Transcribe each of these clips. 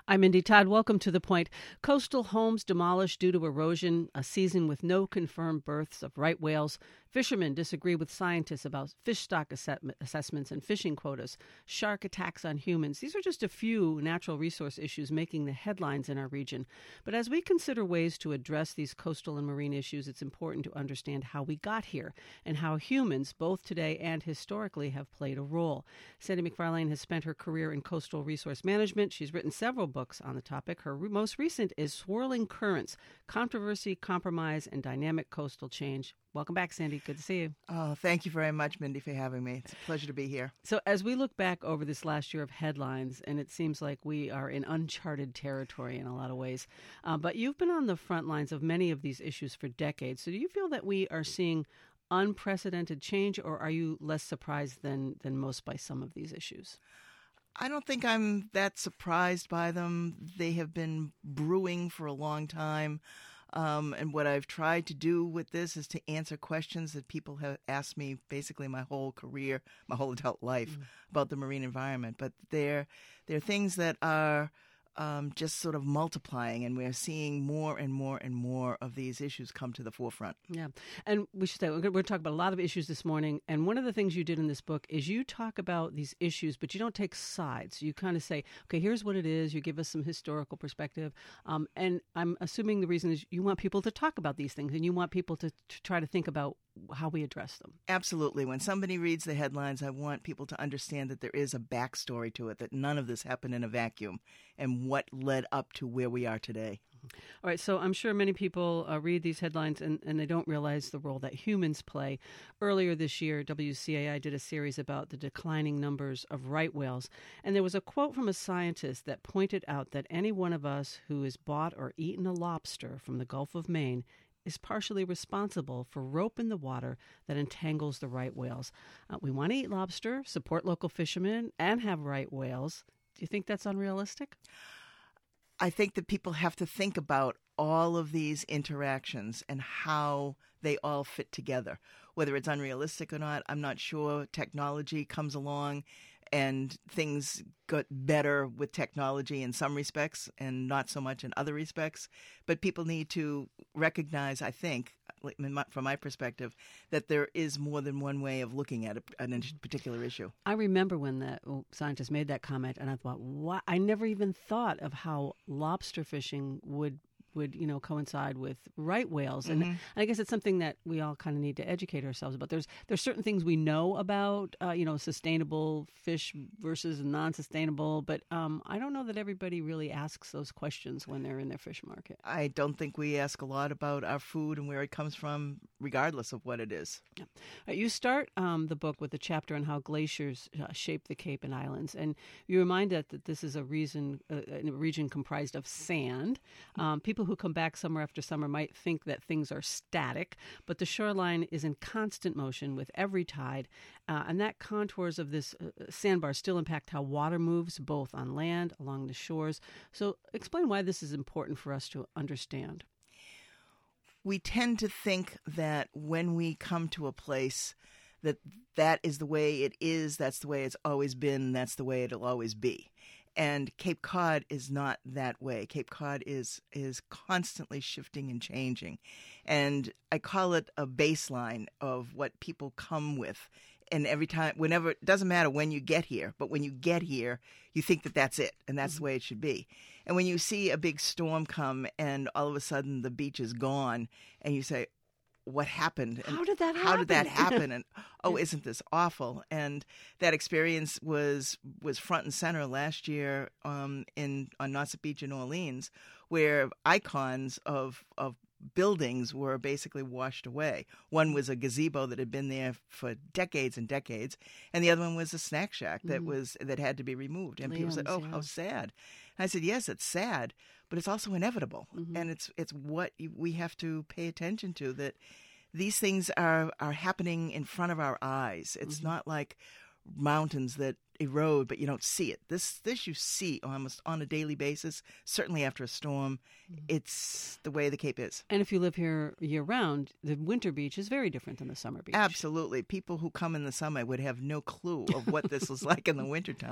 I'm Mindy Todd. Welcome to The Point. Coastal homes demolished due to erosion, a season with no confirmed births of right whales. Fishermen disagree with scientists about fish stock assessments and fishing quotas. Shark attacks on humans. These are just a few natural resource issues making the headlines in our region. But as we consider ways to address these coastal and marine issues, it's important to understand how we got here and how humans, both today and historically, have played a role. Sandy McFarlane has spent her career in coastal resource management. She's written several books on the topic. Her most recent is Swirling Currents: Controversy, Compromise, and Dynamic Coastal Change. Welcome back, Sandy. Good to see you. Oh, thank you very much, Mindy, for having me. It's a pleasure to be here. So as we look back over this last year of headlines, and it seems like we are in uncharted territory in a lot of ways, but you've been on the front lines of many of these issues for decades. So do you feel that we are seeing unprecedented change, or are you less surprised than most by some of these issues? I don't think I'm that surprised by them. They have been brewing for a long time. And what I've tried to do with this is to answer questions that people have asked me basically my whole career, my whole adult life about the marine environment. But they're things that are just sort of multiplying, and we're seeing more and more and more of these issues come to the forefront. Yeah. And we should say, we're going to talk about a lot of issues this morning. And one of the things you did in this book is you talk about these issues, but you don't take sides. You kind of say, okay, here's what it is. You give us some historical perspective. And I'm assuming the reason is you want people to talk about these things, and you want people to try to think about how we address them. Absolutely. When somebody reads the headlines, I want people to understand that there is a backstory to it, that none of this happened in a vacuum, and what led up to where we are today. All right, so I'm sure many people read these headlines and they don't realize the role that humans play. Earlier this year, WCAI did a series about the declining numbers of right whales, and there was a quote from a scientist that pointed out that any one of us who has bought or eaten a lobster from the Gulf of Maine is partially responsible for rope in the water that entangles the right whales. We want to eat lobster, support local fishermen, and have right whales. Do you think that's unrealistic? I think that people have to think about all of these interactions and how they all fit together. Whether it's unrealistic or not, I'm not sure. Technology comes along and things got better with technology in some respects and not so much in other respects. But people need to recognize, I think, from my perspective, that there is more than one way of looking at a particular issue. I remember when the scientist made that comment, and I thought, what? I never even thought of how lobster fishing would coincide with right whales. And I guess it's something that we all kind of need to educate ourselves about. There's certain things we know about, sustainable fish versus non-sustainable, but I don't know that everybody really asks those questions when they're in their fish market. I don't think we ask a lot about our food and where it comes from, regardless of what it is. Yeah. You start the book with a chapter on how glaciers shape the Cape and Islands, and you remind us that this is a region comprised of sand. People who come back summer after summer might think that things are static, but the shoreline is in constant motion with every tide, and that contours of this sandbar still impact how water moves both on land, along the shores. So explain why this is important for us to understand. We tend to think that when we come to a place that is the way it is, that's the way it's always been, that's the way it'll always be. And Cape Cod is not that way. Cape Cod is constantly shifting and changing. And I call it a baseline of what people come with. And every time, whenever, it doesn't matter when you get here, but when you get here, you think that that's it, and that's the way it should be. And when you see a big storm come and all of a sudden the beach is gone, and you say, what happened? And how did that happen? And oh, isn't this awful? And that experience was front and center last year on Nauset Beach in New Orleans, where icons of buildings were basically washed away. One was a gazebo that had been there for decades and decades, and the other one was a snack shack that had to be removed. And people said, "Oh, how sad!" And I said, "Yes, it's sad, but it's also inevitable, and it's what we have to pay attention to. That these things are happening in front of our eyes. It's not like mountains that erode, but you don't see it. This you see almost on a daily basis, certainly after a storm. It's the way the Cape is. And if you live here year-round, the winter beach is very different than the summer beach. Absolutely. People who come in the summer would have no clue of what this was like in the wintertime.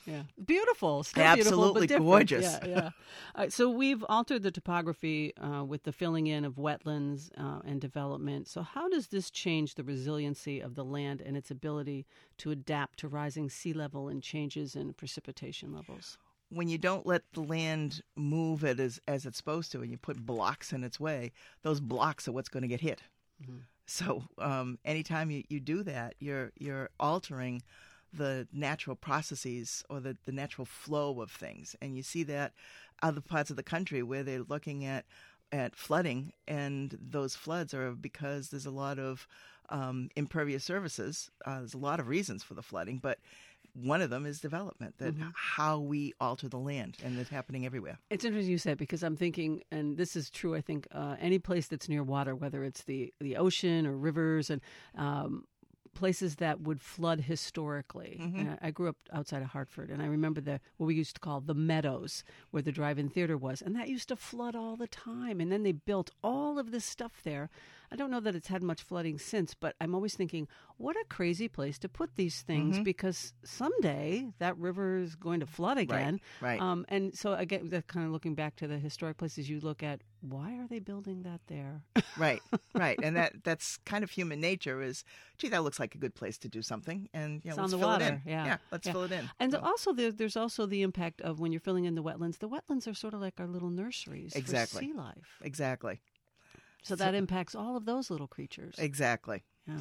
Yeah. Beautiful. Still Absolutely beautiful, but gorgeous. Yeah, yeah. All right, so we've altered the topography with the filling in of wetlands and development. So how does this change the resiliency of the land and its ability to adapt to rising sea level and changes in precipitation levels? When you don't let the land move it as it's supposed to, and you put blocks in its way, those blocks are what's going to get hit. Mm-hmm. So anytime you do that, you're altering the natural processes or the natural flow of things. And you see that other parts of the country where they're looking at flooding, and those floods are because there's a lot of impervious surfaces. There's a lot of reasons for the flooding, but one of them is development, that how we alter the land, and it's happening everywhere. It's interesting you said, because I'm thinking, and this is true, I think, any place that's near water, whether it's the ocean or rivers and places that would flood historically. And I grew up outside of Hartford, and I remember what we used to call the Meadows, where the drive-in theater was, and that used to flood all the time. And then they built all of this stuff there. I don't know that it's had much flooding since, but I'm always thinking, what a crazy place to put these things, because someday that river is going to flood again. Right. And so again, that kind of looking back to the historic places you look at, why are they building that there? Right. And that's kind of human nature is, gee, that looks like a good place to do something, and It's let's on the fill water. it in. Yeah, let's fill it in. And also there's also the impact of when you're filling in the wetlands. The wetlands are sort of like our little nurseries for sea life. Exactly. So that impacts all of those little creatures. Exactly. Yeah.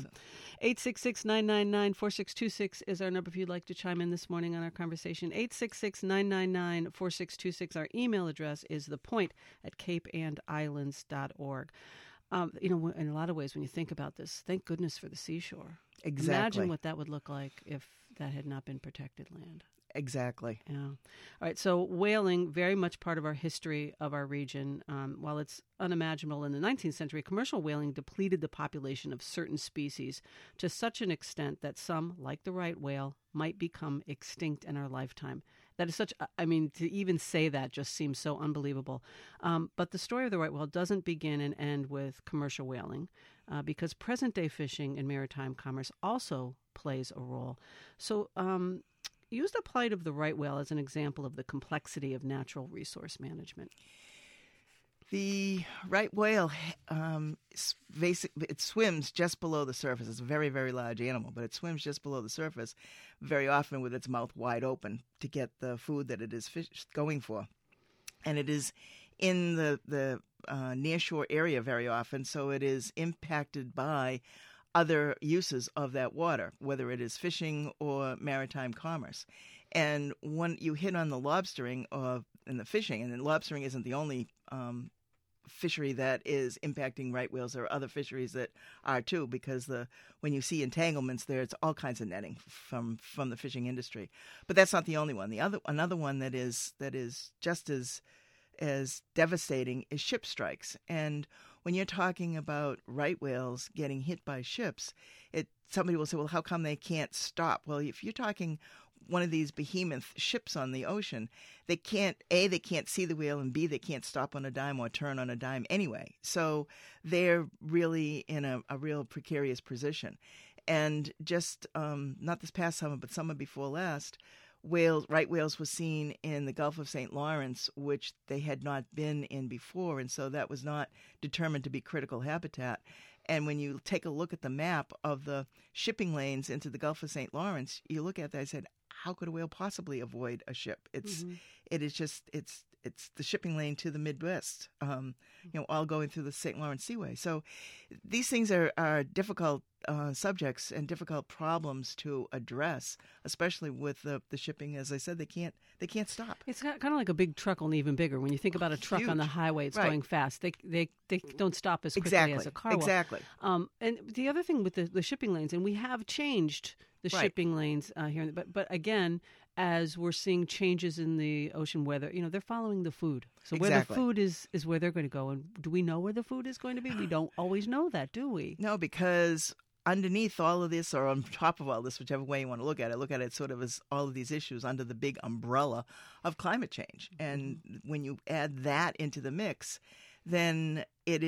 866-999-4626 is our number if you'd like to chime in this morning on our conversation. 866-999-4626. Our email address is thepoint@capeandislands.org. In a lot of ways, when you think about this, thank goodness for the seashore. Exactly. Imagine what that would look like if that had not been protected land. Exactly. Yeah. All right. So whaling, very much part of our history of our region. While it's unimaginable in the 19th century, commercial whaling depleted the population of certain species to such an extent that some, like the right whale, might become extinct in our lifetime. That is to even say that just seems so unbelievable. But the story of the right whale doesn't begin and end with commercial whaling, because present-day fishing and maritime commerce also plays a role. So use the plight of the right whale as an example of the complexity of natural resource management. The right whale, it swims just below the surface. It's a very, very large animal, but it swims just below the surface, very often with its mouth wide open to get the food that it is going for. And it is in the nearshore area very often, so it is impacted by other uses of that water, whether it is fishing or maritime commerce. And when you hit on the lobstering and the fishing, and then lobstering isn't the only fishery that is impacting right whales. There are other fisheries that are too, because when you see entanglements there, it's all kinds of netting from the fishing industry. But that's not the only one. Another one that is just as devastating is ship strikes. And when you're talking about right whales getting hit by ships, somebody will say, well, how come they can't stop? Well, if you're talking one of these behemoth ships on the ocean, they can't see the whale, and B, they can't stop on a dime or turn on a dime anyway. So they're really in a real precarious position. And just not this past summer, but summer before last, right whales were seen in the Gulf of St. Lawrence, which they had not been in before, and so that was not determined to be critical habitat. And when you take a look at the map of the shipping lanes into the Gulf of St. Lawrence, you look at that and said, how could a whale possibly avoid a ship? It's the shipping lane to the Midwest, all going through the St. Lawrence Seaway. So these things are difficult subjects and difficult problems to address, especially with the shipping. As I said, they can't stop. It's kind of like a big truck, only even bigger. When you think about a truck Huge. On the highway, it's Right. going fast. They don't stop as quickly Exactly. as a car will. Exactly. And the other thing with the shipping lanes, and we have changed the Right. shipping lanes here, but again, as we're seeing changes in the ocean weather, they're following the food. So where the Exactly. food is where they're going to go. And do we know where the food is going to be? We don't always know that, do we? No, because underneath all of this, or on top of all this, whichever way you want to look at it sort of as all of these issues under the big umbrella of climate change. And when you add that into the mix, then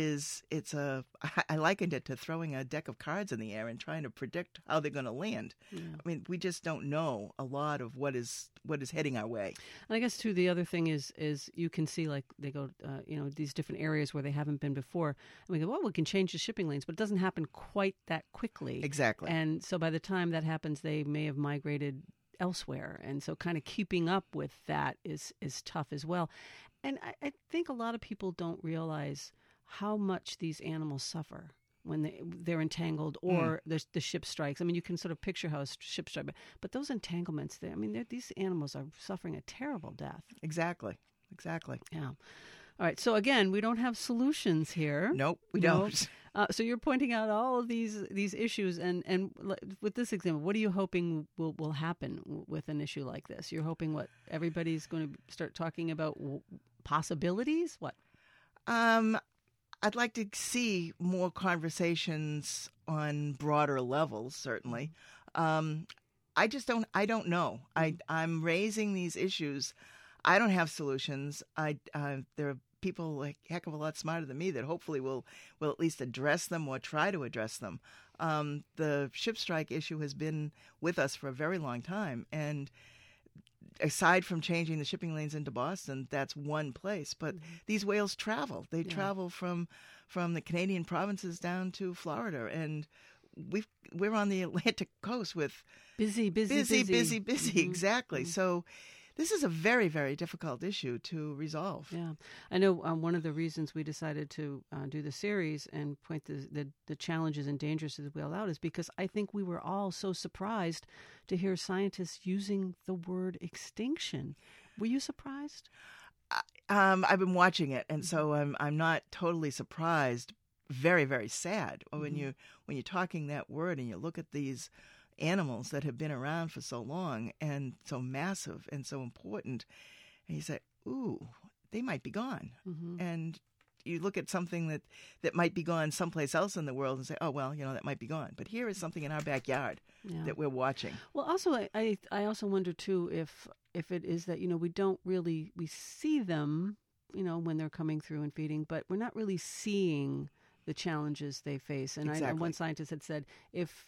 I likened it to throwing a deck of cards in the air and trying to predict how they're going to land. Yeah. I mean, we just don't know a lot of what is heading our way. And I guess too, the other thing is you can see, like, they go, these different areas where they haven't been before, and we go, well, we can change the shipping lanes, but it doesn't happen quite that quickly. Exactly. And so by the time that happens, they may have migrated elsewhere, and so kind of keeping up with that is tough as well. And I think a lot of people don't realize how much these animals suffer when they're entangled or the ship strikes. I mean, you can sort of picture how a ship strikes, but those entanglements, these animals are suffering a terrible death. Exactly. Yeah. All right. So again, we don't have solutions here. Nope, we don't. So you're pointing out all of these issues, and with this example, what are you hoping will happen with an issue like this? You're hoping what everybody's going to start talking about possibilities? What? I'd like to see more conversations on broader levels, certainly. I don't know. I'm raising these issues. I don't have solutions. There are people a heck of a lot smarter than me that hopefully will at least address them or try to address them. The ship strike issue has been with us for a very long time, and aside from changing the shipping lanes into Boston, that's one place. But these whales travel. They travel from the Canadian provinces down to Florida, and we're on the Atlantic coast with busy. Exactly. So this is a very, very difficult issue to resolve. Yeah. I know one of the reasons we decided to do the series and point the challenges and dangers of the whale out is because I think we were all so surprised to hear scientists using the word extinction. Were you surprised? I've been watching it, and so I'm not totally surprised. Very, very sad when you're talking that word and you look at these animals that have been around for so long and so massive and so important, and you say, ooh, they might be gone. And you look at something that might be gone someplace else in the world and say, oh, well, that might be gone. But here is something in our backyard that we're watching. Well, also, I also wonder, too, if it is that, we see them, when they're coming through and feeding, but we're not really seeing the challenges they face. And exactly. One scientist had said, if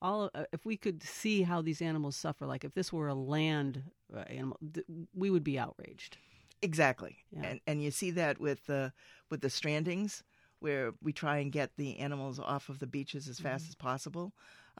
we could see how these animals suffer, like if this were a land animal, we would be outraged. Exactly. Yeah. And you see that with the strandings, where we try and get the animals off of the beaches as fast as possible.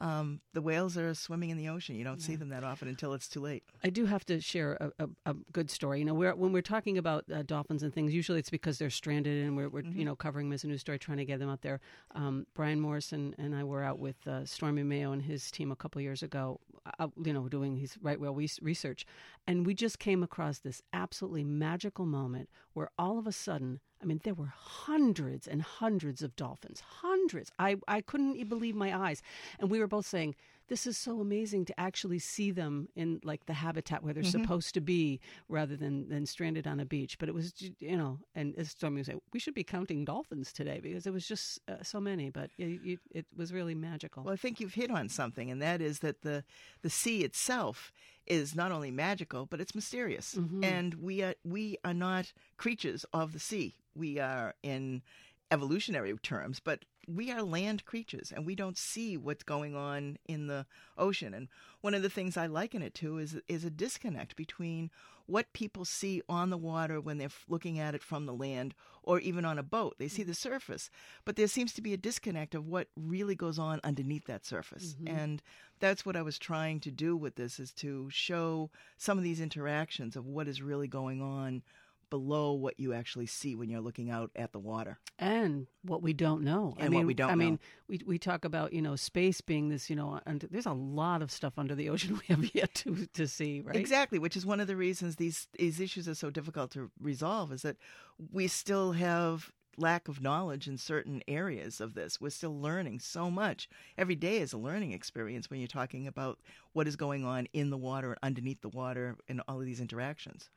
The whales are swimming in the ocean. You don't see them that often until it's too late. I do have to share a good story. When we're talking about dolphins and things, usually it's because they're stranded and we're covering them as a news story, trying to get them out there. Brian Morrison and I were out with Stormy Mayo and his team a couple of years ago, doing his right whale research, and we just came across this absolutely magical moment where all of a sudden, there were hundreds and hundreds of dolphins. Hundreds. I couldn't believe my eyes. And we were both saying, this is so amazing to actually see them in like the habitat where they're supposed to be rather than stranded on a beach. But it was, and as Stormy was saying, we should be counting dolphins today because it was just so many. But it was really magical. Well, I think you've hit on something, and that is that the sea itself is not only magical, but it's mysterious. And we are not creatures of the sea. We are in evolutionary terms, but we are land creatures, and we don't see what's going on in the ocean. And one of the things I liken it to is a disconnect between what people see on the water when they're looking at it from the land or even on a boat. They see the surface, but there seems to be a disconnect of what really goes on underneath that surface. And that's what I was trying to do with this, is to show some of these interactions of what is really going on below what you actually see when you're looking out at the water. And what we don't know. What we don't know. We talk about, space being this, and there's a lot of stuff under the ocean we have yet to see, right? Exactly, which is one of the reasons these issues are so difficult to resolve, is that we still have lack of knowledge in certain areas of this. We're still learning so much. Every day is a learning experience when you're talking about what is going on in the water and underneath the water and all of these interactions.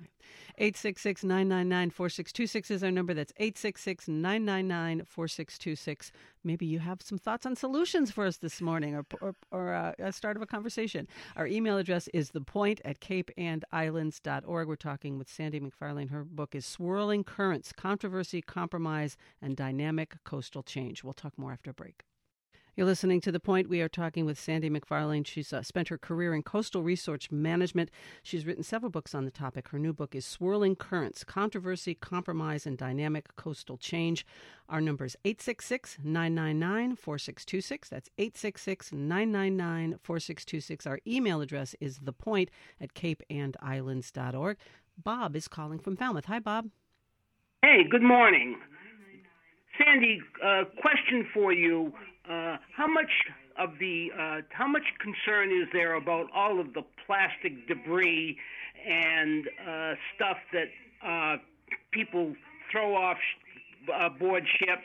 866-999-4626 is our number. That's 866-999-4626. maybe you have some thoughts on solutions for us this morning, or a start of a conversation. Our email address is thepoint@capeandislands.org. We're talking with Sandy McFarlane. Her book is Swirling Currents: Controversy, Compromise, and Dynamic Coastal Change. We'll talk more after a break. You're listening to The Point. We are talking with Sandy McFarlane. She's spent her career in coastal resource management. She's written several books on the topic. Her new book is Swirling Currents: Controversy, Compromise, and Dynamic Coastal Change. Our number is 866-999-4626. That's 866-999-4626. Our email address is thepoint@capeandislands.org. Bob is calling from Falmouth. Hi, Bob. Hey, good morning. Sandy, question for you. How much concern is there about all of the plastic debris and stuff that people throw off board ships,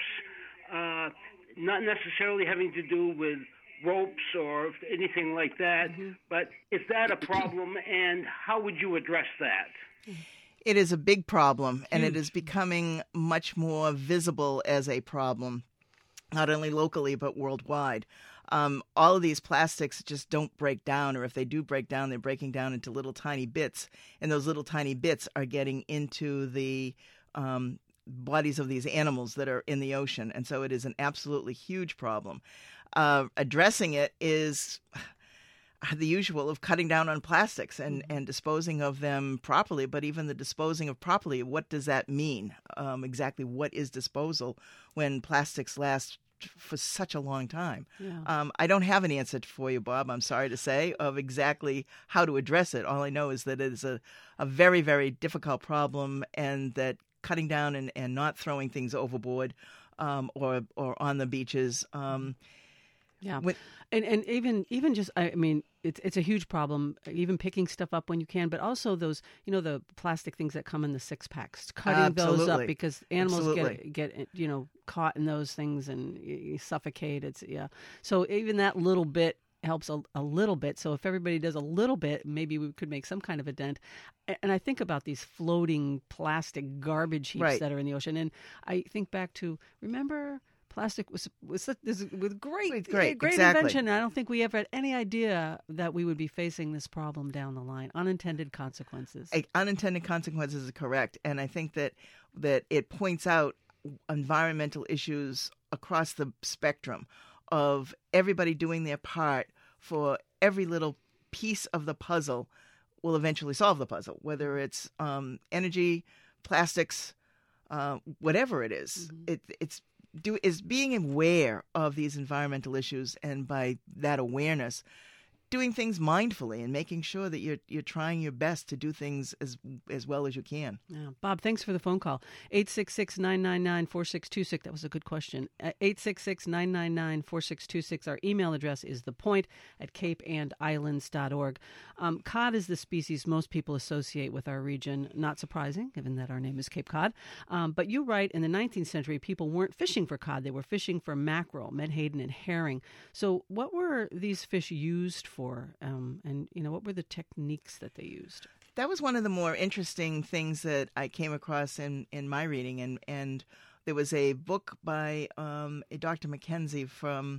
not necessarily having to do with ropes or anything like that, but is that a problem, and how would you address that? It is a big problem, and it is becoming much more visible as a problem, not only locally but worldwide. All of these plastics just don't break down, or if they do break down, they're breaking down into little tiny bits, and those little tiny bits are getting into the bodies of these animals that are in the ocean, and so it is an absolutely huge problem. Addressing it is the usual of cutting down on plastics and disposing of them properly, but even the disposing of properly, what does that mean? Exactly what is disposal when plastics last for such a long time? Yeah. I don't have an answer for you, Bob, I'm sorry to say, of exactly how to address it. All I know is that it is a very, very difficult problem, and that cutting down and not throwing things overboard or on the beaches. Yeah, and even just, I mean, it's a huge problem. Even picking stuff up when you can, but also those, the plastic things that come in the 6-packs, cutting those up, because animals get caught in those things and you suffocate. So even that little bit helps a little bit. So if everybody does a little bit, maybe we could make some kind of a dent. And I think about these floating plastic garbage heaps that are in the ocean, and I think back to, remember, plastic was great exactly. invention. I don't think we ever had any idea that we would be facing this problem down the line. Unintended consequences. Unintended consequences is correct, and I think that it points out environmental issues across the spectrum of everybody doing their part for every little piece of the puzzle will eventually solve the puzzle, whether it's energy, plastics, whatever it is. Is being aware of these environmental issues, and by that awareness, doing things mindfully and making sure that you're trying your best to do things as well as you can. Yeah. Bob, thanks for the phone call. 866-999-4626. That was a good question. 866-999-4626. Our email address is thepoint@capeandislands.org. Cod is the species most people associate with our region. Not surprising, given that our name is Cape Cod. But you write, in the 19th century, people weren't fishing for cod. They were fishing for mackerel, menhaden, and herring. So what were these fish used for? And what were the techniques that they used? That was one of the more interesting things that I came across in my reading, and there was a book by a Dr. Mackenzie from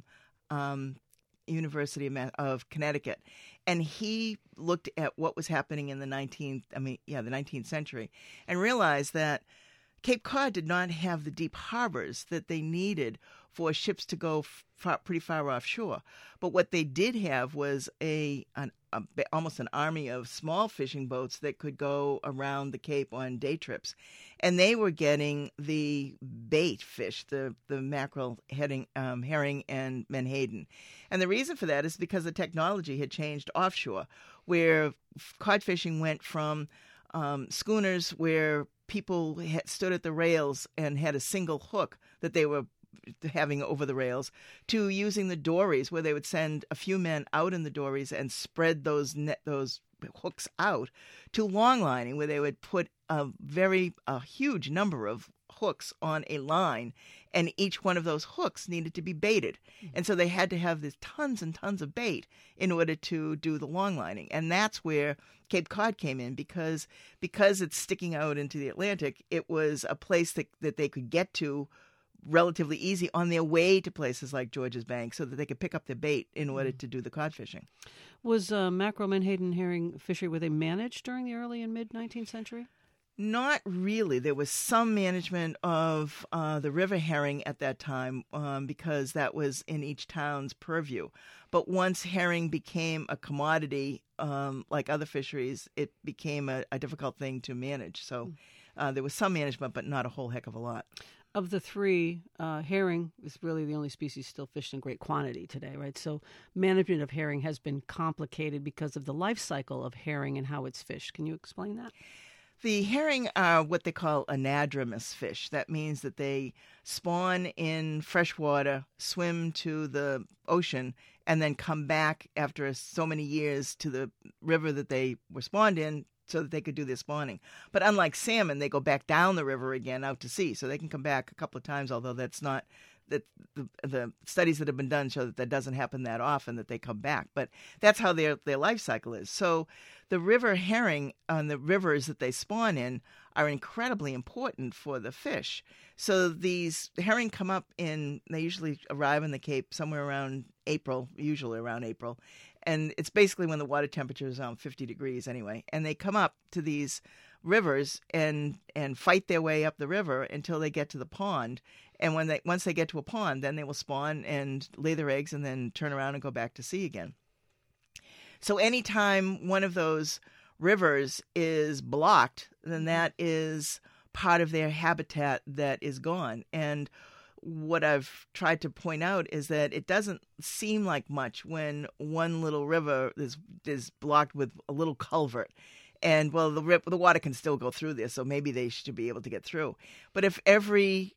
University of Connecticut, and he looked at what was happening in the 19th century, and realized that Cape Cod did not have the deep harbors that they needed for ships to go pretty far offshore. But what they did have was almost an army of small fishing boats that could go around the Cape on day trips. And they were getting the bait fish, the mackerel, herring, and menhaden. And the reason for that is because the technology had changed offshore, where cod fishing went from schooners where people stood at the rails and had a single hook that they were having over the rails, to using the dories, where they would send a few men out in the dories and spread those hooks out, to long lining, where they would put a huge number of hooks on a line, and each one of those hooks needed to be baited. And so they had to have these tons and tons of bait in order to do the long lining. And that's where Cape Cod came in, because it's sticking out into the Atlantic. It was a place that they could get to relatively easy on their way to places like Georges Bank so that they could pick up their bait in order to do the cod fishing. Was mackerel, menhaden, herring fishery, were they managed during the early and mid-19th century? Not really. There was some management of the river herring at that time because that was in each town's purview. But once herring became a commodity, like other fisheries, it became a difficult thing to manage. So there was some management, but not a whole heck of a lot. Of the three, herring is really the only species still fished in great quantity today, right? So management of herring has been complicated because of the life cycle of herring and how it's fished. Can you explain that? The herring are what they call anadromous fish. That means that they spawn in fresh water, swim to the ocean, and then come back after so many years to the river that they were spawned in so that they could do their spawning. But unlike salmon, they go back down the river again out to sea. So they can come back a couple of times, although that's not that the studies that have been done show that doesn't happen that often, that they come back. But that's how their life cycle is. So the river herring on the rivers that they spawn in are incredibly important for the fish. So these herring come up they usually arrive in the Cape somewhere around April, usually around April. And it's basically when the water temperature is around 50 degrees anyway. And they come up to these rivers and fight their way up the river until they get to the pond. And once they get to a pond, then they will spawn and lay their eggs and then turn around and go back to sea again. So anytime one of those rivers is blocked, then that is part of their habitat that is gone. And what I've tried to point out is that it doesn't seem like much when one little river is blocked with a little culvert. And, well, the water can still go through there, so maybe they should be able to get through. But if every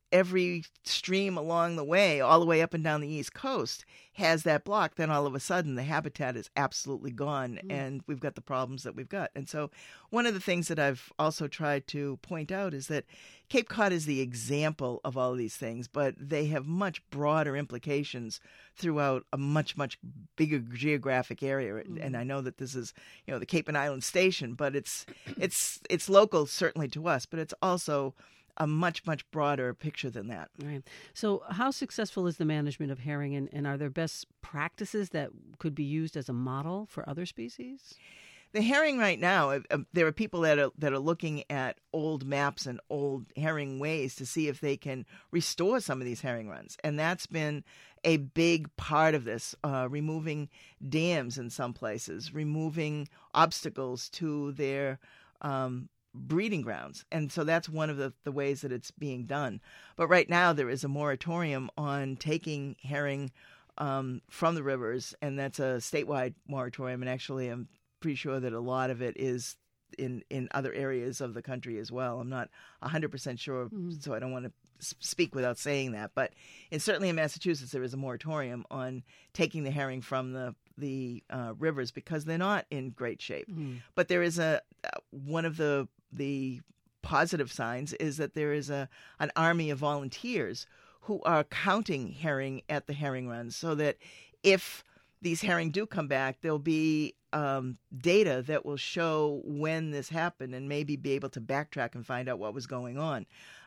stream along the way, all the way up and down the East Coast, has that block, then all of a sudden the habitat is absolutely gone, and we've got the problems that we've got. And so one of the things that I've also tried to point out is that Cape Cod is the example of all of these things, but they have much broader implications throughout a much, much bigger geographic area. And I know that this is, the Cape and Island Station, but it's local certainly to us, but it's also a much, much broader picture than that. Right. So how successful is the management of herring, and are there best practices that could be used as a model for other species? The herring right now, there are people that are looking at old maps and old herring ways to see if they can restore some of these herring runs. And that's been a big part of this, removing dams in some places, removing obstacles to their breeding grounds. And so that's one of the ways that it's being done. But right now there is a moratorium on taking herring from the rivers, and that's a statewide moratorium. And actually I'm pretty sure that a lot of it is in other areas of the country as well. I'm not 100% sure, so I don't want to speak without saying that. But certainly in Massachusetts, there is a moratorium on taking the herring from the rivers because they're not in great shape. But there is one of the positive signs is that there is an army of volunteers who are counting herring at the herring runs, so that if these herring do come back, there'll be data that will show when this happened and maybe be able to backtrack and find out what was going on.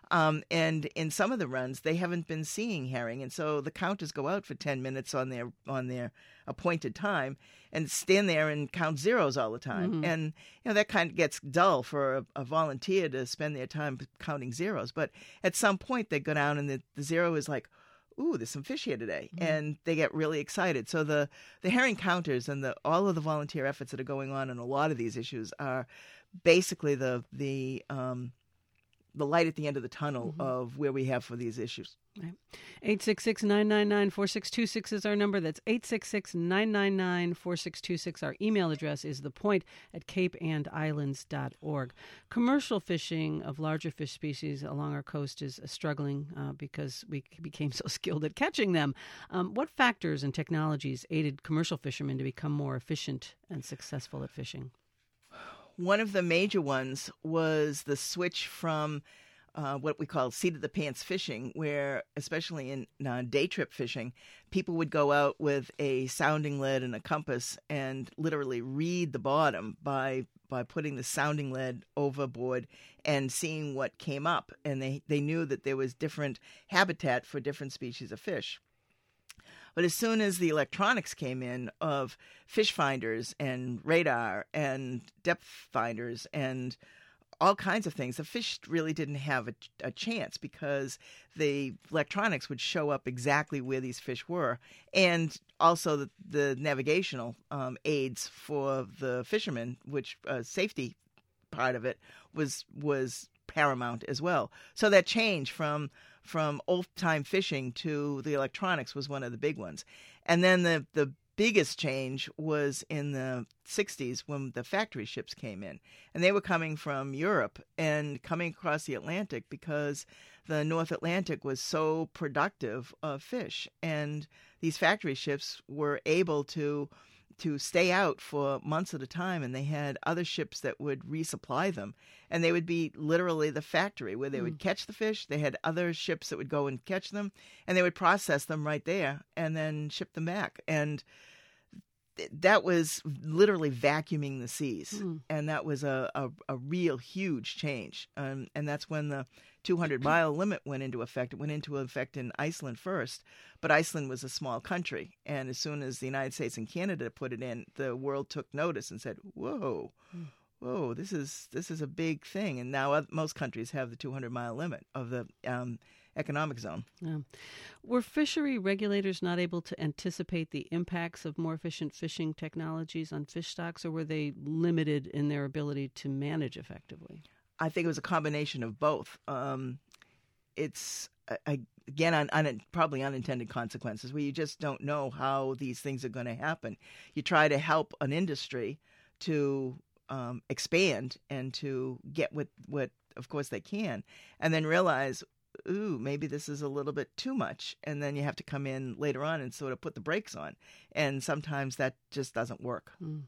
And in some of the runs, they haven't been seeing herring, and so the counters go out for 10 minutes on their appointed time and stand there and count zeros all the time. And that kind of gets dull for a volunteer to spend their time counting zeros. But at some point, they go down and the zero is like, ooh, there's some fish here today, and they get really excited. So the herring counters and all of the volunteer efforts that are going on in a lot of these issues are basically the light at the end of the tunnel of where we have for these issues. Right. 866-999-4626 is our number. That's 866-999-4626. Our email address is thepoint@capeandislands.org. Commercial fishing of larger fish species along our coast is struggling because we became so skilled at catching them. What factors and technologies aided commercial fishermen to become more efficient and successful at fishing? One of the major ones was the switch from what we call seat of the pants fishing, where especially in day trip fishing, people would go out with a sounding lead and a compass and literally read the bottom by putting the sounding lead overboard and seeing what came up. And they knew that there was different habitat for different species of fish. But as soon as the electronics came in of fish finders and radar and depth finders and all kinds of things, the fish really didn't have a chance, because the electronics would show up exactly where these fish were. And also the navigational aids for the fishermen, which safety part of it was paramount as well. So that change from old-time fishing to the electronics was one of the big ones. And then the biggest change was in the 60s when the factory ships came in. And they were coming from Europe and coming across the Atlantic because the North Atlantic was so productive of fish. And these factory ships were able to stay out for months at a time, and they had other ships that would resupply them. And they would be literally the factory where they would catch the fish. They had other ships that would go and catch them, and they would process them right there and then ship them back. And that was literally vacuuming the seas. And that was a real huge change. And that's when the 200-mile limit went into effect. It went into effect in Iceland first, but Iceland was a small country. And as soon as the United States and Canada put it in, the world took notice and said, whoa, this is a big thing. And now most countries have the 200-mile limit of the economic zone. Yeah. Were fishery regulators not able to anticipate the impacts of more efficient fishing technologies on fish stocks, or were they limited in their ability to manage effectively? I think it was a combination of both. It's, again, probably unintended consequences, where you just don't know how these things are going to happen. You try to help an industry to expand and to get what of course they can, and then realize, ooh, maybe this is a little bit too much. And then you have to come in later on and sort of put the brakes on. And sometimes that just doesn't work.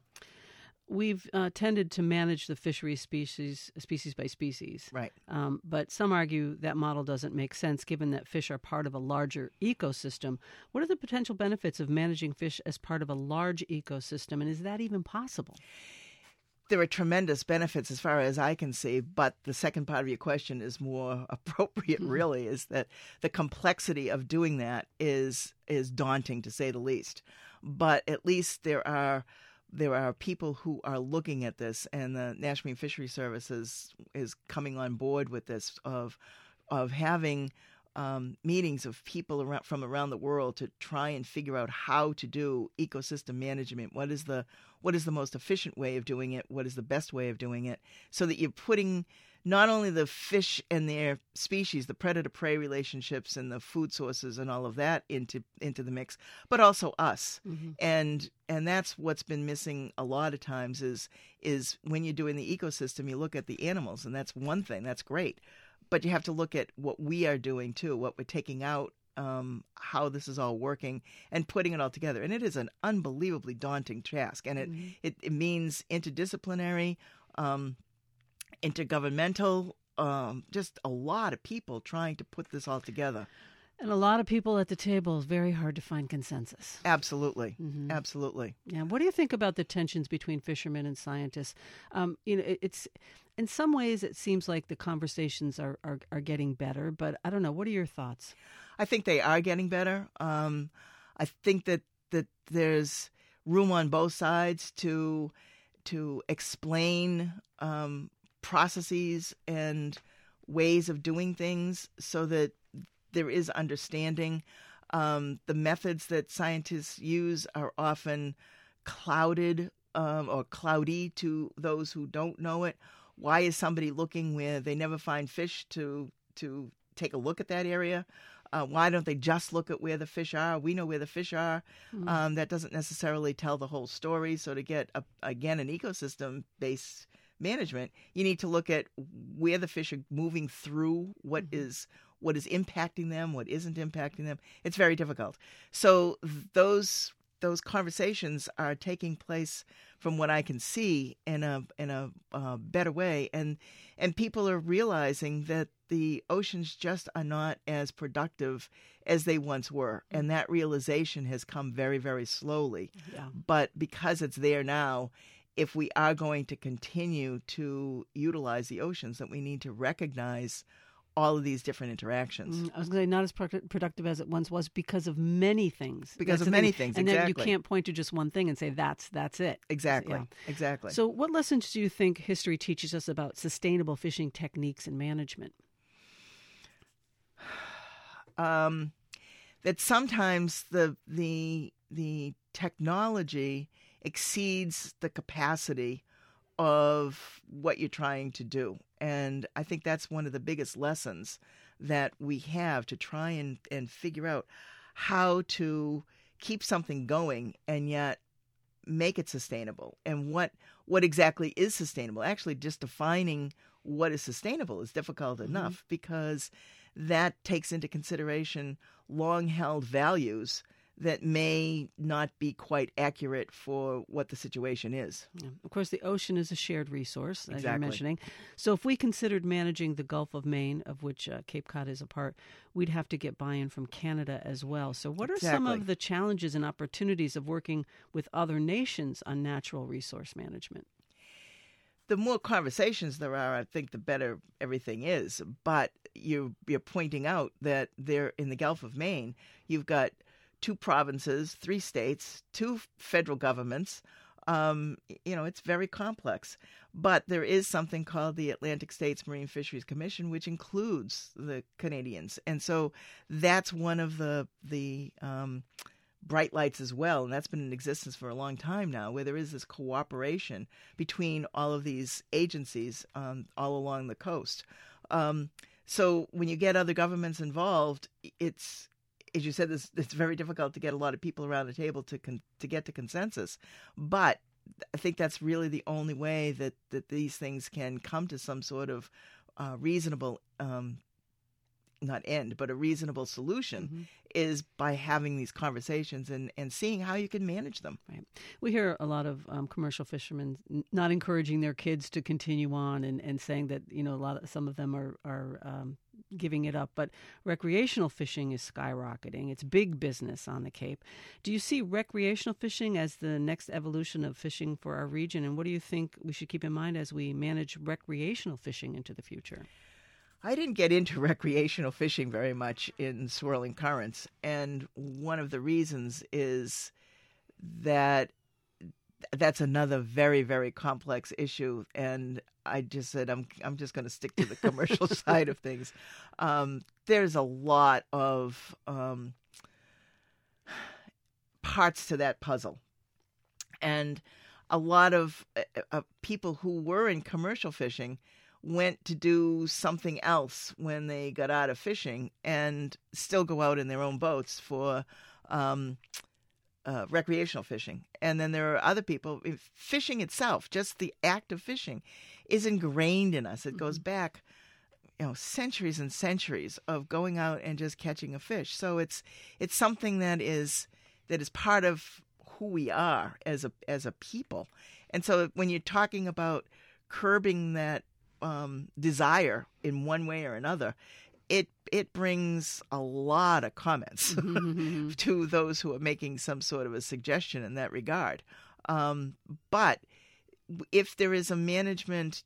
We've tended to manage the fishery species by species. Right. But some argue that model doesn't make sense given that fish are part of a larger ecosystem. What are the potential benefits of managing fish as part of a large ecosystem? And is that even possible? There are tremendous benefits as far as I can see, but the second part of your question is more appropriate, really, is that the complexity of doing that is daunting, to say the least. But at least there are people who are looking at this, and the National Marine Fisheries Service is coming on board with this, of having meetings of people from around the world to try and figure out how to do ecosystem management. What is the most efficient way of doing it? What is the best way of doing it? So that you're putting not only the fish and their species, the predator-prey relationships and the food sources and all of that into the mix, but also us. And that's what's been missing a lot of times is when you're doing the ecosystem, you look at the animals, and that's one thing. That's great. But you have to look at what we are doing, too, what we're taking out, how this is all working, and putting it all together. And it is an unbelievably daunting task. And it means interdisciplinary, intergovernmental, just a lot of people trying to put this all together. And a lot of people at the table. Is very hard to find consensus. Absolutely. Absolutely. Yeah. What do you think about the tensions between fishermen and scientists? It's in some ways it seems like the conversations are getting better, but I don't know. What are your thoughts? I think they are getting better. I think that there's room on both sides to explain processes and ways of doing things so that there is understanding. The methods that scientists use are often clouded or cloudy to those who don't know it. Why is somebody looking where they never find fish to take a look at that area? Why don't they just look at where the fish are? We know where the fish are. That doesn't necessarily tell the whole story. So to get, again, an ecosystem-based management, you need to look at where the fish are moving through, what is impacting them, what isn't impacting them. It's very difficult. So those conversations are taking place, from what I can see, in a better way, and people are realizing that the oceans just are not as productive as they once were. And that realization has come very, very slowly. Yeah. But because it's there now, if we are going to continue to utilize the oceans, that we need to recognize all of these different interactions. I was going to say not as productive as it once was because of many things. Because of many things, and exactly. then you can't point to just one thing and say that's it. Exactly, Yeah. exactly. So what lessons do you think history teaches us about sustainable fishing techniques and management? That sometimes the technology exceeds the capacity of what you're trying to do. And I think that's one of the biggest lessons that we have, to try and figure out how to keep something going and yet make it sustainable. And what exactly is sustainable? Actually, just defining what is sustainable is difficult enough, because that takes into consideration long-held values that may not be quite accurate for what the situation is. Yeah. Of course, the ocean is a shared resource, as you're Exactly. mentioning. So if we considered managing the Gulf of Maine, of which Cape Cod is a part, we'd have to get buy-in from Canada as well. So what are some Exactly. of the challenges and opportunities of working with other nations on natural resource management? The more conversations there are, I think the better everything is. But you're pointing out that there in the Gulf of Maine, you've got 2 provinces, 3 states, 2 federal governments. It's very complex. But there is something called the Atlantic States Marine Fisheries Commission, which includes the Canadians. And so that's one of the bright lights as well, and that's been in existence for a long time now, where there is this cooperation between all of these agencies all along the coast. So when you get other governments involved, it's, as you said, it's very difficult to get a lot of people around the table to get to consensus. But I think that's really the only way that these things can come to some sort of reasonable not end, but a reasonable solution, is by having these conversations and seeing how you can manage them. Right. We hear a lot of commercial fishermen not encouraging their kids to continue on and saying that, some of them are giving it up. But recreational fishing is skyrocketing. It's big business on the Cape. Do you see recreational fishing as the next evolution of fishing for our region? And what do you think we should keep in mind as we manage recreational fishing into the future? I didn't get into recreational fishing very much in Swirling Currents, and one of the reasons is that that's another very, very complex issue, and I just said I'm just going to stick to the commercial side of things. There's a lot of parts to that puzzle, and a lot of people who were in commercial fishing went to do something else when they got out of fishing and still go out in their own boats for recreational fishing. And then there are other people. Fishing itself, just the act of fishing, is ingrained in us. It goes back, centuries and centuries of going out and just catching a fish. So it's something that is part of who we are as a people. And so when you're talking about curbing that desire in one way or another, it brings a lot of comments to those who are making some sort of a suggestion in that regard. But if there is a management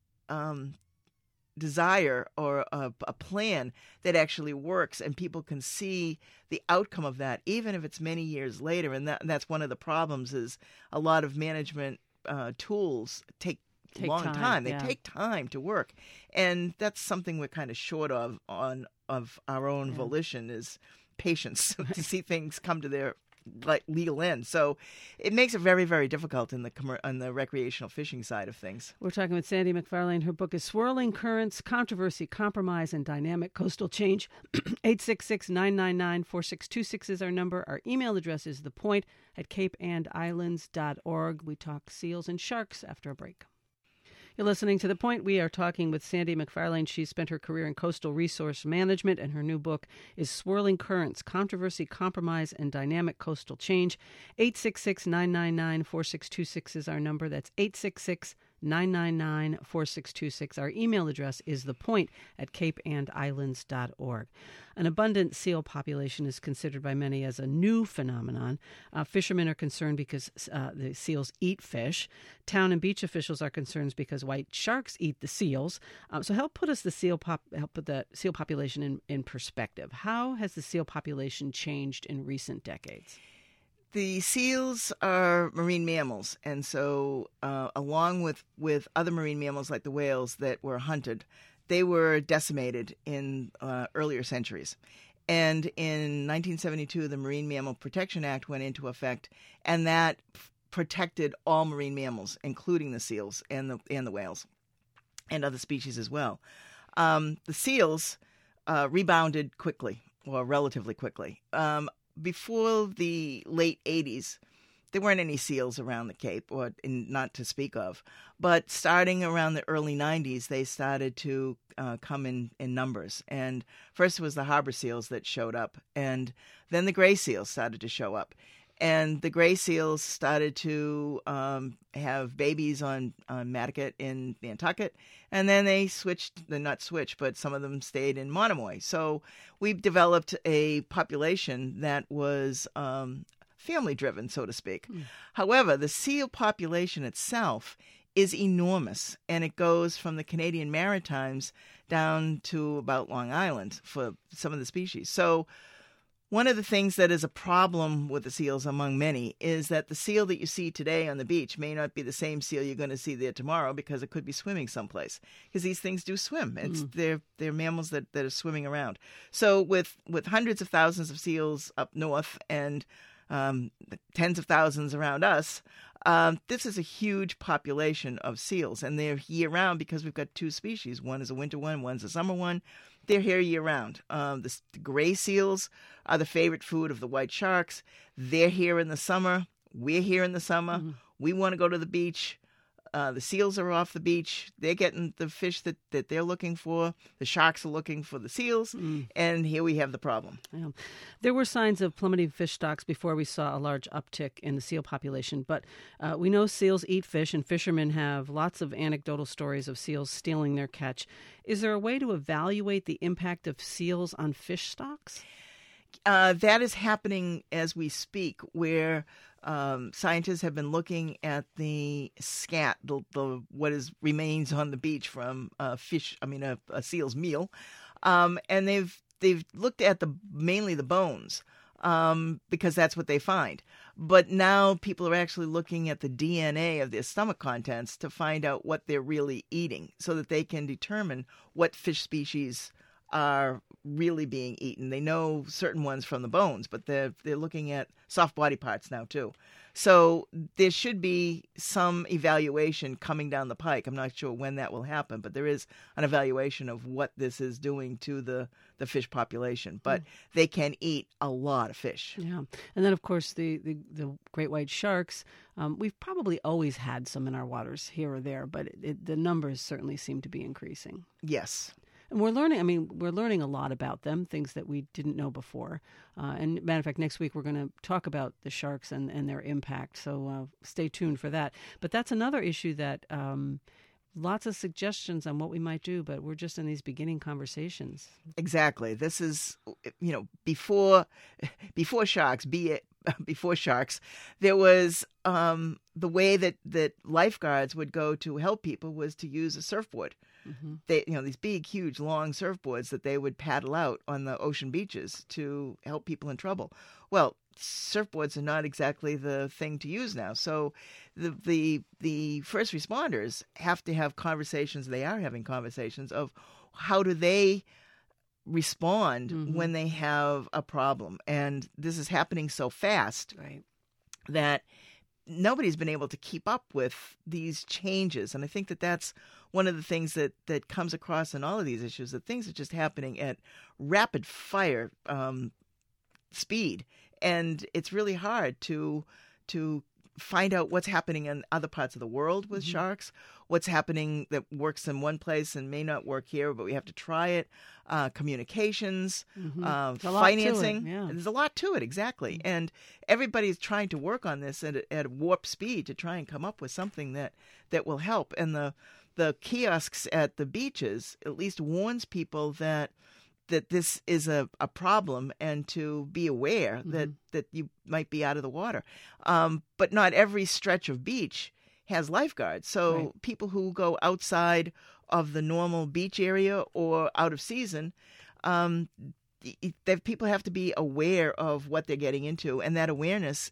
desire or a plan that actually works and people can see the outcome of that, even if it's many years later, and that's one of the problems, is a lot of management tools take long time. They take time to work, and that's something we're kind of short of our own volition, is patience to see things come to their legal end. So it makes it very, very difficult on the recreational fishing side of things. We're talking with Sandy McFarlane. Her book is Swirling Currents, Controversy, Compromise, and Dynamic Coastal Change. 866-999-4626 is our number. Our email address is thepoint@capeandislands.org. We talk seals and sharks after a break. You're listening to The Point. We are talking with Sandy McFarlane. She's spent her career in coastal resource management, and her new book is Swirling Currents, Controversy, Compromise, and Dynamic Coastal Change. 866-999-4626 is our number. That's 999-4626. Our email address is thepoint@capeandislands.org. An abundant seal population is considered by many as a new phenomenon. Fishermen are concerned because the seals eat fish. Town and beach officials are concerned because white sharks eat the seals. So help put the seal population in perspective. How has the seal population changed in recent decades? The seals are marine mammals, and so along with other marine mammals like the whales that were hunted, they were decimated in earlier centuries. And in 1972, the Marine Mammal Protection Act went into effect, and that protected all marine mammals, including the seals and the whales, and other species as well. The seals rebounded quickly, or relatively quickly. Before the late 80s, there weren't any seals around the Cape, not to speak of. But starting around the early 90s, they started to come in numbers. And first it was the harbor seals that showed up, and then the gray seals started to show up. And the gray seals started to have babies on Madaket in Nantucket, and then they but some of them stayed in Monomoy. So we've developed a population that was family-driven, so to speak. However, the seal population itself is enormous, and it goes from the Canadian Maritimes down to about Long Island for some of the species. So one of the things that is a problem with the seals, among many, is that the seal that you see today on the beach may not be the same seal you're going to see there tomorrow, because it could be swimming someplace. Because these things do swim. They're mammals that are swimming around. So with hundreds of thousands of seals up north and tens of thousands around us, this is a huge population of seals, and they're year-round because we've got two species. One is a winter one, one's a summer one. They're here year-round. The gray seals are the favorite food of the white sharks. They're here in the summer. We're here in the summer. We want to go to the beach. The seals are off the beach. They're getting the fish that they're looking for. The sharks are looking for the seals. And here we have the problem. Yeah. There were signs of plummeting fish stocks before we saw a large uptick in the seal population. But we know seals eat fish, and fishermen have lots of anecdotal stories of seals stealing their catch. Is there a way to evaluate the impact of seals on fish stocks? That is happening as we speak, where scientists have been looking at the scat, what remains on the beach from a seal's meal, and they've looked at mainly the bones, because that's what they find. But now people are actually looking at the DNA of their stomach contents to find out what they're really eating, so that they can determine what fish species are really being eaten. They know certain ones from the bones, but they're looking at soft body parts now too. So there should be some evaluation coming down the pike. I'm not sure when that will happen, but there is an evaluation of what this is doing to the fish population. But they can eat a lot of fish. Yeah. And then, of course, the great white sharks, we've probably always had some in our waters here or there, but the numbers certainly seem to be increasing. Yes. And we're learning a lot about them, things that we didn't know before. And matter of fact, next week we're going to talk about the sharks and their impact. So stay tuned for that. But that's another issue that lots of suggestions on what we might do, but we're just in these beginning conversations. Exactly. This is, before sharks, before sharks, there was the way that lifeguards would go to help people was to use a surfboard. They, these big, huge, long surfboards that they would paddle out on the ocean beaches to help people in trouble. Well, surfboards are not exactly the thing to use now. So the first responders have to have conversations. They are having conversations of how do they respond when they have a problem. And this is happening so fast that nobody's been able to keep up with these changes. And I think that that's one of the things that comes across in all of these issues, that things are just happening at rapid fire speed. And it's really hard to find out what's happening in other parts of the world with sharks, what's happening that works in one place and may not work here, but we have to try it. Communications, financing. Yeah. There's a lot to it, exactly. And everybody's trying to work on this at warp speed to try and come up with something that will help. And the kiosks at the beaches at least warns people that this is a problem and to be aware that you might be out of the water. But not every stretch of beach has lifeguards. So people who go outside of the normal beach area or out of season, people have to be aware of what they're getting into. And that awareness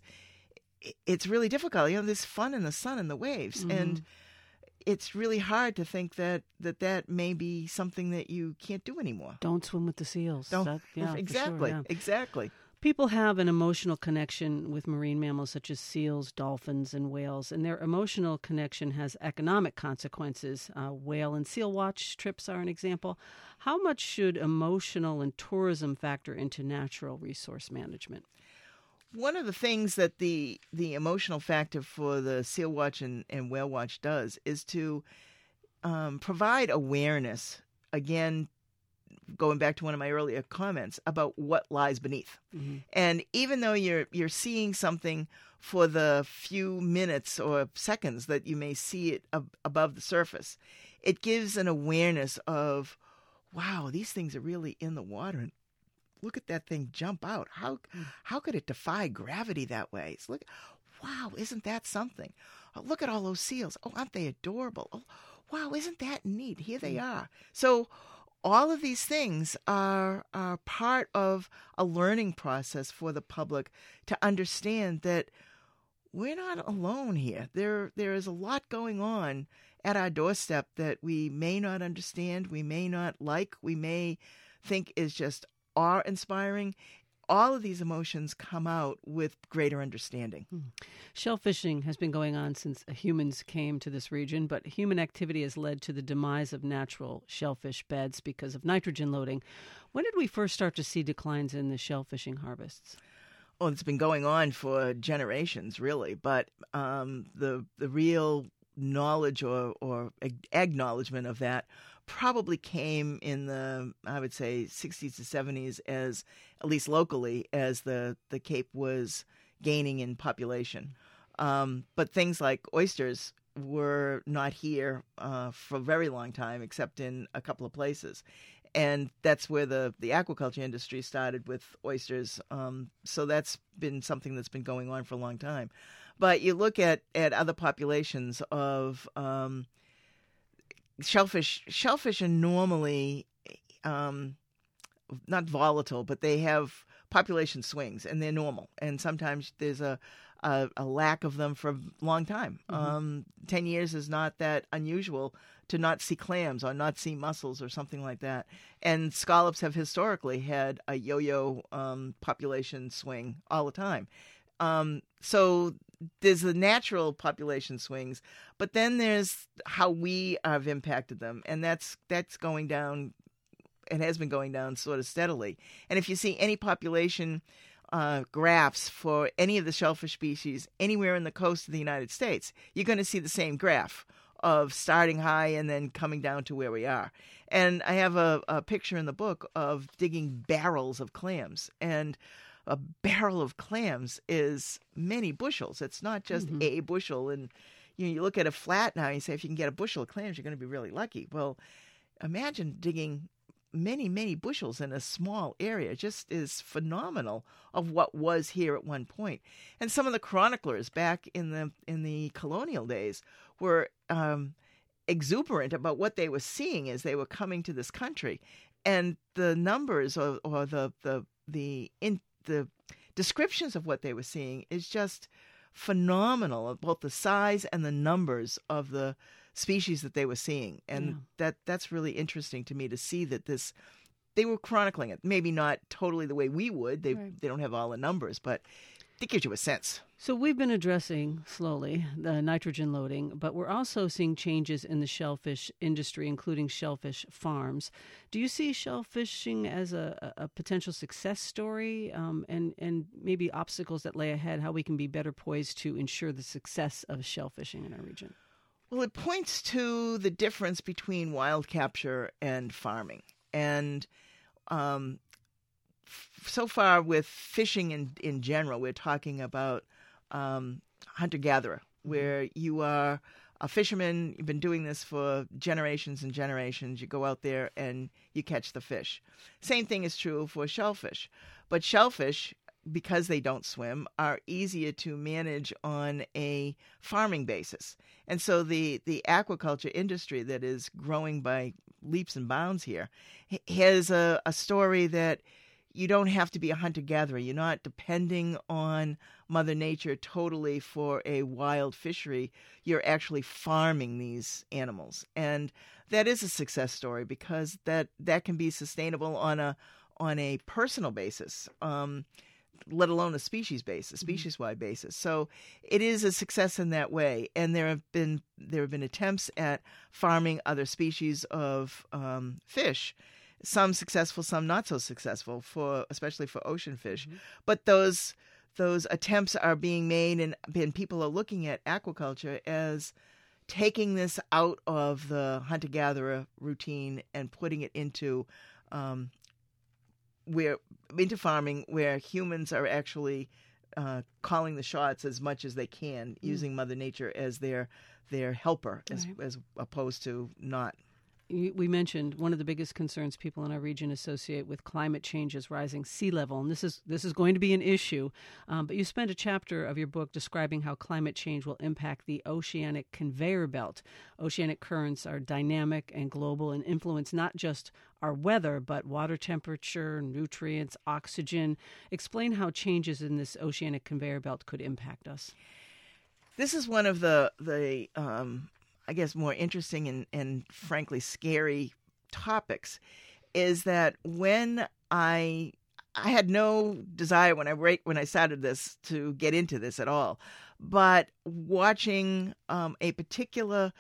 it's really difficult. There's fun in the sun and the waves. And it's really hard to think that may be something that you can't do anymore. Don't swim with the seals. Exactly. Sure, yeah. Exactly. People have an emotional connection with marine mammals such as seals, dolphins, and whales, and their emotional connection has economic consequences. Whale and seal watch trips are an example. How much should emotional and tourism factor into natural resource management? One of the things that the emotional factor for the seal watch and whale watch does is to provide awareness, again, going back to one of my earlier comments about what lies beneath. And even though you're seeing something for the few minutes or seconds that you may see it above the surface, it gives an awareness of, wow, these things are really in the water. And look at that thing jump out. How could it defy gravity that way? Wow, isn't that something? Oh, look at all those seals. Oh, aren't they adorable? Oh, wow, isn't that neat? Here they are. So all of these things are part of a learning process for the public to understand that we're not alone here. There is a lot going on at our doorstep that we may not understand, we may not like, we may think is just awe-inspiring. All of these emotions come out with greater understanding. Shellfishing has been going on since humans came to this region, but human activity has led to the demise of natural shellfish beds because of nitrogen loading. When did we first start to see declines in the shellfishing harvests? Oh, it's been going on for generations, really. But the real knowledge or acknowledgement of that probably came in the, I would say, 60s to 70s, as at least locally, as the Cape was gaining in population. But things like oysters were not here for a very long time, except in a couple of places. And that's where the aquaculture industry started with oysters. So that's been something that's been going on for a long time. But you look at other populations of shellfish. Shellfish are normally not volatile, but they have population swings, and they're normal. And sometimes there's a lack of them for a long time. 10 years is not that unusual to not see clams or not see mussels or something like that. And scallops have historically had a yo-yo population swing all the time. So there's the natural population swings, but then there's how we have impacted them, and that's going down. It has been going down sort of steadily. And if you see any population graphs for any of the shellfish species anywhere in the coast of the United States, you're going to see the same graph of starting high and then coming down to where we are. And I have a picture in the book of digging barrels of clams, and a barrel of clams is many bushels. It's not just a bushel. And you look at a flat now and you say, if you can get a bushel of clams, you're going to be really lucky. Well, imagine digging many, many bushels in a small area. Just is phenomenal of what was here at one point. And some of the chroniclers back in the colonial days were exuberant about what they were seeing as they were coming to this country. And the numbers or the descriptions of what they were seeing is just phenomenal, both the size and the numbers of the species that they were seeing. And that's really interesting to me to see that they were chronicling it. Maybe not totally the way we would. They don't have all the numbers, but it gives you a sense. So we've been addressing slowly the nitrogen loading, but we're also seeing changes in the shellfish industry, including shellfish farms. Do you see shellfishing as a potential success story, and maybe obstacles that lay ahead, how we can be better poised to ensure the success of shellfishing in our region? Well, it points to the difference between wild capture and farming. And so far with fishing in general, we're talking about hunter-gatherer, where you are a fisherman, you've been doing this for generations and generations. You go out there and you catch the fish. Same thing is true for shellfish. But shellfish, because they don't swim, are easier to manage on a farming basis. And so the aquaculture industry that is growing by leaps and bounds here has a story that you don't have to be a hunter-gatherer. You're not depending on Mother Nature totally for a wild fishery. You're actually farming these animals. And that is a success story because that can be sustainable on a personal basis, let alone a species basis, species-wide basis. So it is a success in that way. And there have been attempts at farming other species of fish. Some successful, some not so successful, especially for ocean fish. Mm-hmm. But those attempts are being made, and people are looking at aquaculture as taking this out of the hunter-gatherer routine and putting it into farming, where humans are actually calling the shots as much as they can, using Mother Nature as their helper, as opposed to not. We mentioned one of the biggest concerns people in our region associate with climate change is rising sea level, and this is going to be an issue. But you spent a chapter of your book describing how climate change will impact the oceanic conveyor belt. Oceanic currents are dynamic and global and influence not just our weather, but water temperature, nutrients, oxygen. Explain how changes in this oceanic conveyor belt could impact us. This is one of the I guess, more interesting and frankly scary topics, is that when I had no desire when I started this to get into this at all, but watching a particular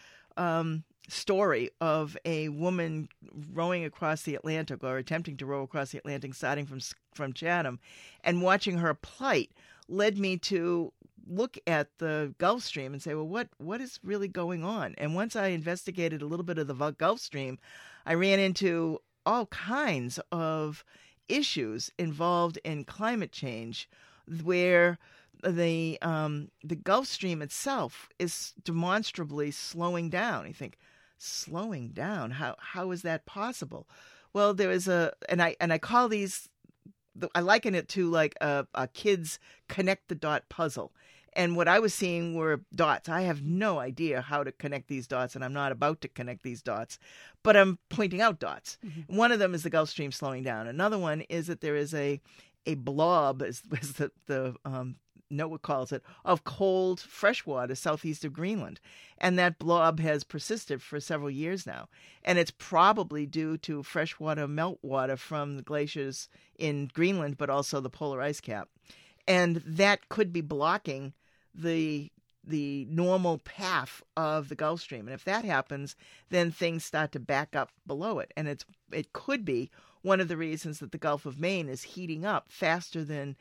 story of a woman rowing across the Atlantic, or attempting to row across the Atlantic, starting from Chatham, and watching her plight led me to look at the Gulf Stream and say, well, what is really going on? And once I investigated a little bit of the Gulf Stream, I ran into all kinds of issues involved in climate change, where the Gulf Stream itself is demonstrably slowing down. You think, slowing down? How is that possible? Well, there is and I call these, I liken it to like a kid's connect the dot puzzle. And what I was seeing were dots. I have no idea how to connect these dots, and I'm not about to connect these dots, but I'm pointing out dots. Mm-hmm. One of them is the Gulf Stream slowing down. Another one is that there is a blob, as the NOAA calls it, of cold freshwater southeast of Greenland. And that blob has persisted for several years now. And it's probably due to freshwater meltwater from the glaciers in Greenland, but also the polar ice cap. And that could be blocking the normal path of the Gulf Stream. And if that happens, then things start to back up below it. And it could be one of the reasons that the Gulf of Maine is heating up faster than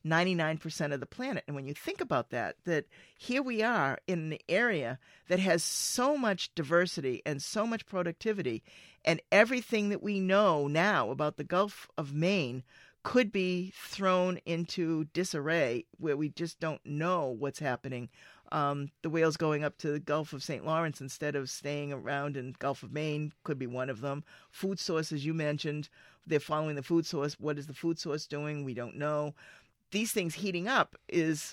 99% of the planet. And when you think about that here we are in an area that has so much diversity and so much productivity, and everything that we know now about the Gulf of Maine could be thrown into disarray, where we just don't know what's happening. The whales going up to the Gulf of St. Lawrence instead of staying around in Gulf of Maine could be one of them. Food sources, you mentioned, they're following the food source. What is the food source doing? We don't know. These things heating up is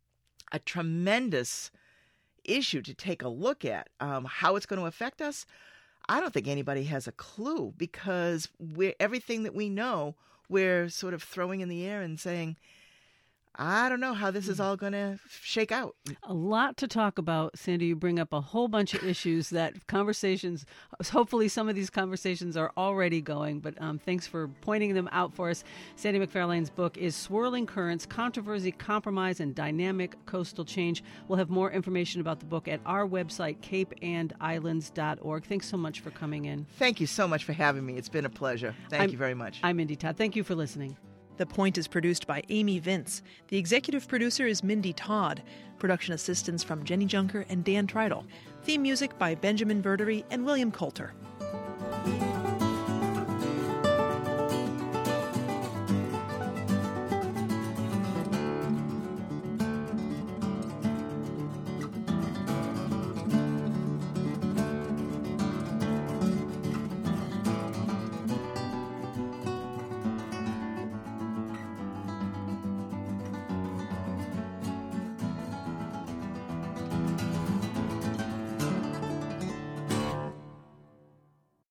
a tremendous issue to take a look at. How it's going to affect us, I don't think anybody has a clue, because everything that we know, we're sort of throwing in the air and saying, I don't know how this is all going to shake out. A lot to talk about, Sandy. You bring up a whole bunch of issues that conversations, hopefully some of these conversations are already going, but thanks for pointing them out for us. Sandy McFarlane's book is Swirling Currents, Controversy, Compromise, and Dynamic Coastal Change. We'll have more information about the book at our website, capeandislands.org. Thanks so much for coming in. Thank you so much for having me. It's been a pleasure. Thank you very much. I'm Mindy Todd. Thank you for listening. The Point is produced by Amy Vince. The executive producer is Mindy Todd. Production assistance from Jenny Junker and Dan Treidel. Theme music by Benjamin Verdery and William Coulter.